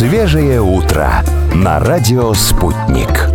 Свежее утро на радио «Спутник».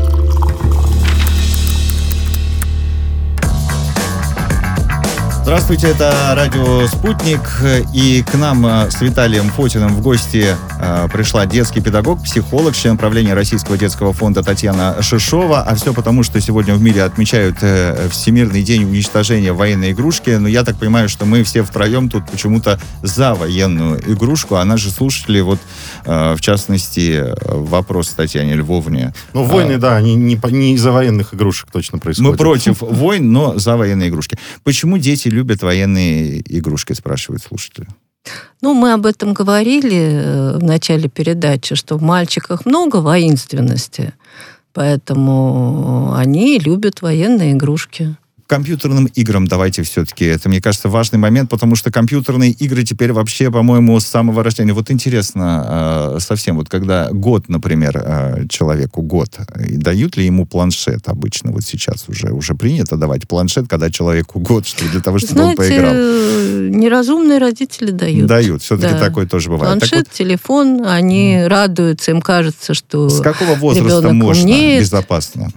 Здравствуйте, это радио «Спутник», и к нам с Виталием Фотиным в гости пришла детский педагог, психолог, член правления Российского детского фонда Татьяна Шишова. А все потому, что сегодня в мире отмечают Всемирный день уничтожения военной игрушки. Но я так понимаю, что мы все втроем тут почему-то за военную игрушку. А наши слушатели, вот в частности, вопрос Татьяне Львовне. Ну, войны, да, они не из-за военных игрушек точно происходят. Мы против войн, но за военные игрушки. Почему дети любят военные игрушки, спрашивают слушатели? Ну, мы об этом говорили в начале передачи, что в мальчиках много воинственности, поэтому они любят военные игрушки. Компьютерным играм давайте все-таки. Это, мне кажется, важный момент, потому что компьютерные игры теперь вообще, по-моему, с самого рождения. Вот интересно совсем, вот когда год, например, человеку год, и дают ли ему планшет обычно? Вот сейчас уже принято давать планшет, когда человеку год, что для того, чтобы он поиграл. Неразумные родители дают. Дают, все-таки такое тоже бывает. Планшет, вот, телефон, они радуются, им кажется, что с какого возраста можно умнеет. Безопасно?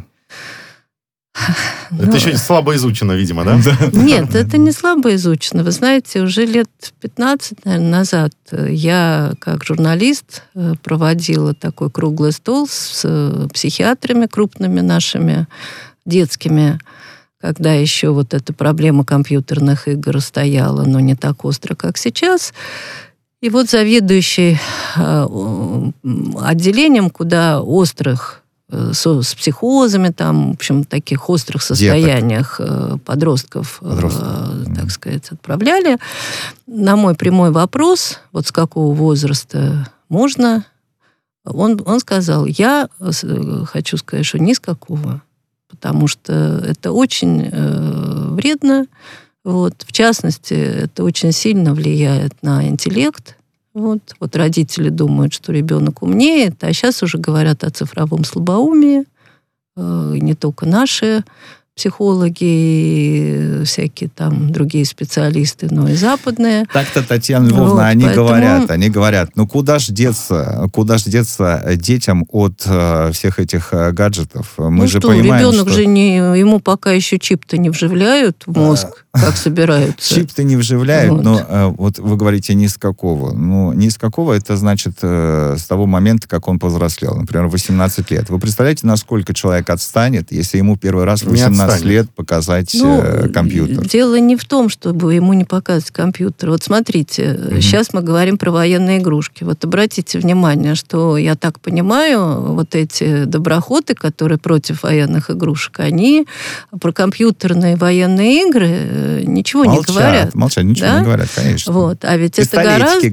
Это еще слабо изучено, видимо, да? Нет, это не слабо изучено. Вы знаете, уже лет 15, наверное, назад я, как журналист, проводила такой круглый стол с психиатрами крупными нашими, детскими, когда еще вот эта проблема компьютерных игр стояла, но не так остро, как сейчас. И вот заведующий отделением, куда острых с психозами, там, в общем, таких острых состояниях подростков, так сказать, отправляли. На мой прямой вопрос, вот с какого возраста можно, он сказал, я хочу сказать, что ни с какого, потому что это очень вредно. Вот. В частности, это очень сильно влияет на интеллект. Вот родители думают, что ребенок умнеет, а сейчас уже говорят о цифровом слабоумии. Не только наши психологи и всякие там другие специалисты, но и западные. Так-то, Татьяна Львовна, вот, они говорят, ну куда ж деться детям от всех этих гаджетов? Мы же понимаем, ребенок же ему пока еще чип-то не вживляют в мозг, как собираются. Чип-то не вживляют, но вот вы говорите ни с какого. Ну, ни с какого, это значит с того момента, как он повзрослел, например, 18 лет. Вы представляете, насколько человек отстанет, если ему первый раз в 18 лет показать компьютер? Дело не в том, чтобы ему не показывать компьютер. Вот смотрите, сейчас мы говорим про военные игрушки. Вот обратите внимание, что, я так понимаю, вот эти доброходы, которые против военных игрушек, они про компьютерные военные игры ничего не говорят. Молчат, ничего не говорят, конечно. Вот. А ведь это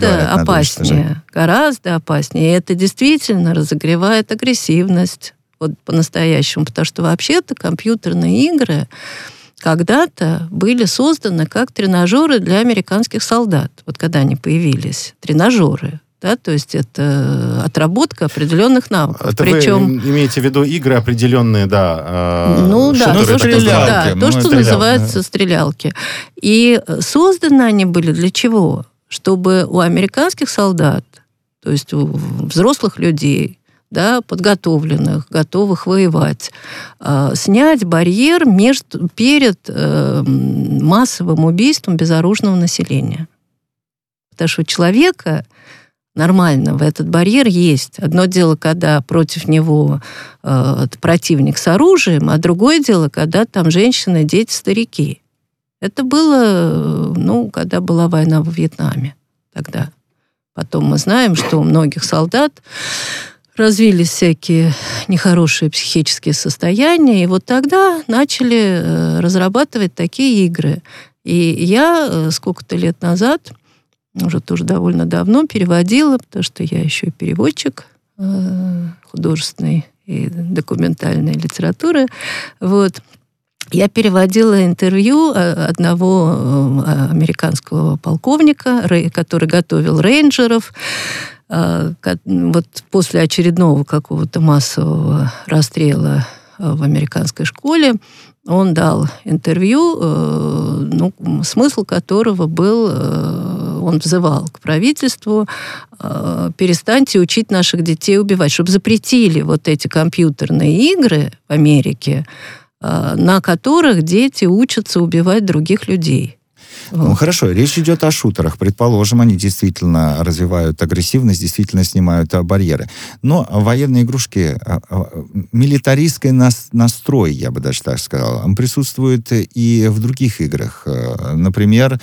гораздо опаснее. И это действительно разогревает агрессивность. Вот по-настоящему, потому что вообще-то компьютерные игры когда-то были созданы как тренажеры для американских солдат. Вот когда они появились. Тренажеры. Да, то есть это отработка определенных навыков. Это причем... вы имеете в виду игры определенные, да? То, что называется стрелялки. И созданы они были для чего? Чтобы у американских солдат, то есть у взрослых людей, да, подготовленных, готовых воевать, снять барьер перед массовым убийством безоружного населения. Потому что у человека нормального этот барьер есть. Одно дело, когда против него противник с оружием, а другое дело, когда там женщины, дети, старики. Это было, когда была война во Вьетнаме тогда. Потом мы знаем, что у многих солдат развились всякие нехорошие психические состояния, и вот тогда начали разрабатывать такие игры. И я сколько-то лет назад, уже тоже довольно давно, переводила, потому что я еще и переводчик художественной и документальной литературы. Вот. Я переводила интервью одного американского полковника, который готовил рейнджеров. Вот после очередного какого-то массового расстрела в американской школе он дал интервью, смысл которого был, он взывал к правительству: перестаньте учить наших детей убивать, чтобы запретили вот эти компьютерные игры в Америке, на которых дети учатся убивать других людей. Ну, хорошо, речь идет о шутерах. Предположим, они действительно развивают агрессивность, действительно снимают барьеры. Но военные игрушки, милитаристский настрой, я бы даже так сказал, он присутствует и в других играх. Например,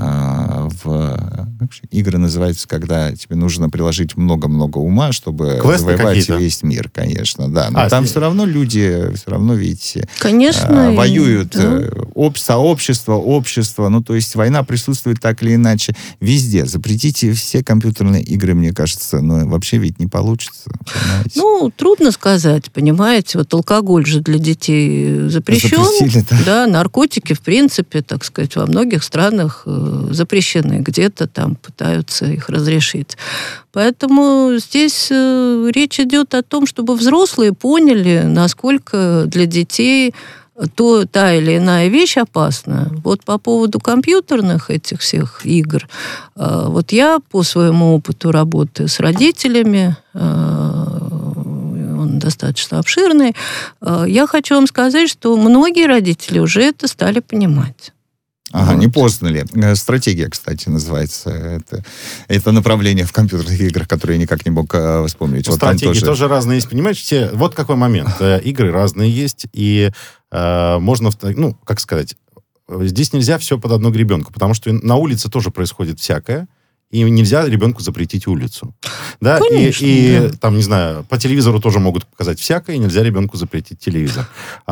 игры называются, когда тебе нужно приложить много-много ума, чтобы завоевать весь мир, конечно, да. Но там все равно люди, видите, конечно, воюют. Сообщество, ну, то есть война присутствует так или иначе везде. Запретите все компьютерные игры, мне кажется, но вообще ведь не получится, понимаете? Ну, трудно сказать, понимаете, вот алкоголь же для детей запрещен. Запретили, да. Да, наркотики, в принципе, так сказать, во многих странах запрещены, где-то там пытаются их разрешить. Поэтому здесь речь идет о том, чтобы взрослые поняли, насколько для детей та или иная вещь опасна. Вот по поводу компьютерных этих всех игр, вот я по своему опыту работы с родителями, он достаточно обширный, я хочу вам сказать, что многие родители уже это стали понимать. Ага, не поздно ли? Стратегия, кстати, называется. Это направление в компьютерных играх, которые я никак не мог вспомнить. Вот стратегии тоже разные есть, понимаете? Вот какой момент. Игры разные есть, и можно, ну, как сказать, здесь нельзя все под одну гребенку, потому что на улице тоже происходит всякое, и нельзя ребенку запретить улицу. Да? Конечно, и там, не знаю, по телевизору тоже могут показать всякое, и нельзя ребенку запретить телевизор.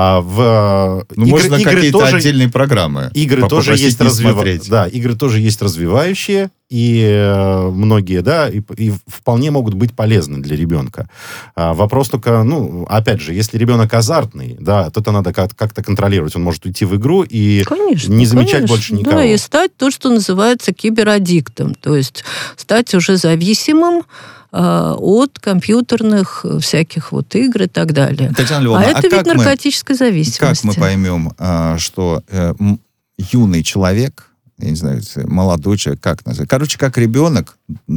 Можно какие-то тоже, отдельные программы. Игры тоже есть игры тоже есть развивающие, и многие, да, и вполне могут быть полезны для ребенка. Вопрос только, ну, опять же, если ребенок азартный, да, то это надо как-то контролировать. Он может уйти в игру и не замечать больше никого. Да, и стать то, что называется кибераддиктом, то есть стать уже зависимым от компьютерных всяких вот игр и так далее. Татьяна Львовна, это вид наркотической зависимости. Как мы поймем, что юный человек, я не знаю, молодой человек, как назвать? Короче, как ребенок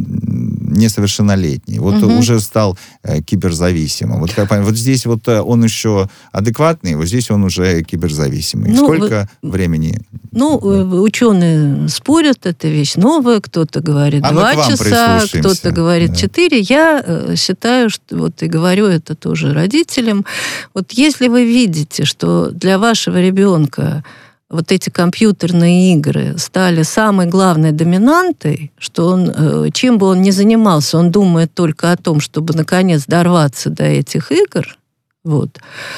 несовершеннолетний, вот уже стал киберзависимым. Вот здесь вот он еще адекватный, вот здесь он уже киберзависимый. Сколько времени? Ну, ученые спорят, эта вещь новая, кто-то говорит 2 часа, кто-то говорит 4. Я считаю, что, вот и говорю это тоже родителям, вот если вы видите, что для вашего ребенка вот эти компьютерные игры стали самой главной доминантой, что он, чем бы он ни занимался, он думает только о том, чтобы наконец дорваться до этих игр. Вот.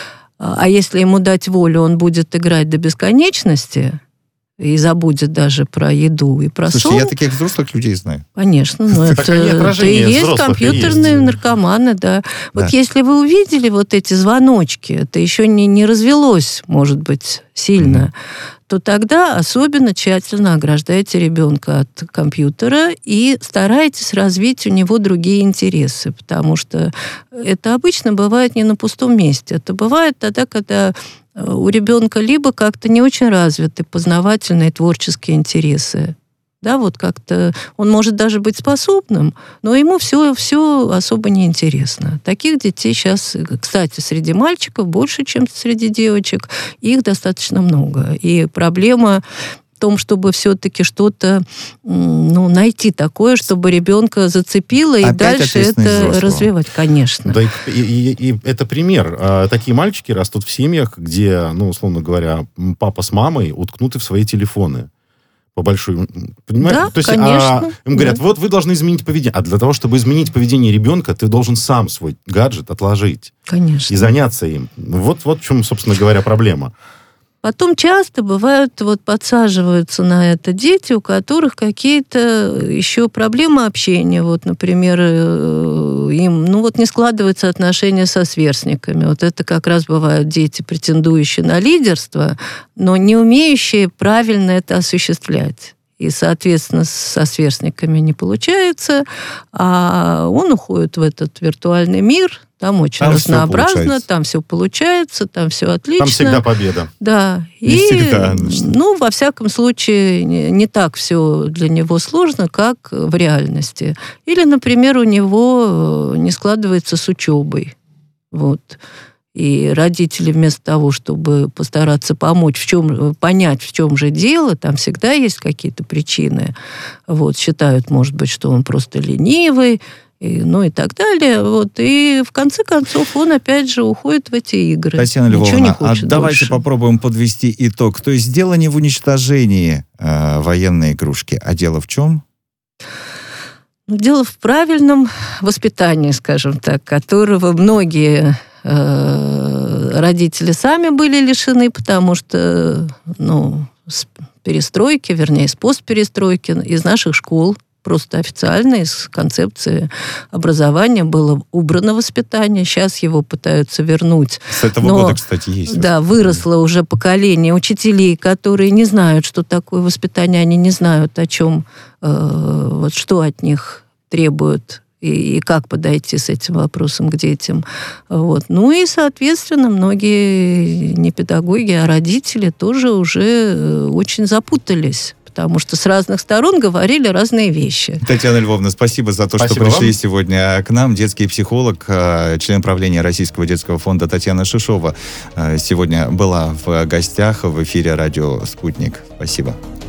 А если ему дать волю, он будет играть до бесконечности и забудет даже про еду и про сон. Слушайте, я таких взрослых людей знаю. Конечно, но это и есть компьютерные наркоманы, да. Вот если вы увидели вот эти звоночки, это еще не развелось, может быть, сильно, то тогда особенно тщательно ограждайте ребенка от компьютера и старайтесь развить у него другие интересы, потому что это обычно бывает не на пустом месте. Это бывает тогда, когда у ребенка либо как-то не очень развиты познавательные творческие интересы. Да, вот как-то он может даже быть способным, но ему все особо не интересно. Таких детей сейчас, кстати, среди мальчиков больше, чем среди девочек. Их достаточно много. И проблема в том, чтобы все-таки что-то найти такое, чтобы ребенка зацепило, и дальше это развивать, конечно. Да, и это пример. Такие мальчики растут в семьях, где, условно говоря, папа с мамой уткнуты в свои телефоны. По большой... Понимаете? Да, то есть, конечно. Им говорят, вот вы должны изменить поведение. А для того, чтобы изменить поведение ребенка, ты должен сам свой гаджет отложить. Конечно. И заняться им. Вот в чем, собственно говоря, проблема. Потом часто бывают, подсаживаются на это дети, у которых какие-то еще проблемы общения. Вот, например, им, не складываются отношения со сверстниками. Вот это как раз бывают дети, претендующие на лидерство, но не умеющие правильно это осуществлять. и, соответственно, со сверстниками не получается, а он уходит в этот виртуальный мир, там очень разнообразно, там все получается, там все отлично. Там всегда победа. Да. И всегда. Во всяком случае, не так все для него сложно, как в реальности. Или, например, у него не складывается с учебой. Вот. И родители вместо того, чтобы постараться помочь, понять, в чем же дело, там всегда есть какие-то причины. Вот, считают, может быть, что он просто ленивый, и так далее. Вот. И в конце концов он опять же уходит в эти игры. Татьяна Львовна, давайте попробуем подвести итог. То есть дело не в уничтожении военной игрушки, а дело в чем? Дело в правильном воспитании, скажем так, которого многие родители сами были лишены, потому что с перестройки, вернее, с постперестройки из наших школ просто официально из концепции образования было убрано воспитание. Сейчас его пытаются вернуть. С этого года, кстати, есть. Да, выросло уже поколение учителей, которые не знают, что такое воспитание, они не знают, о чем, что от них требуют и как подойти с этим вопросом к детям. Вот. И, соответственно, многие не педагоги, а родители тоже уже очень запутались, потому что с разных сторон говорили разные вещи. Татьяна Львовна, спасибо за то, что пришли сегодня к нам. Детский психолог, член правления Российского детского фонда Татьяна Шишова сегодня была в гостях в эфире «Радио Спутник». Спасибо.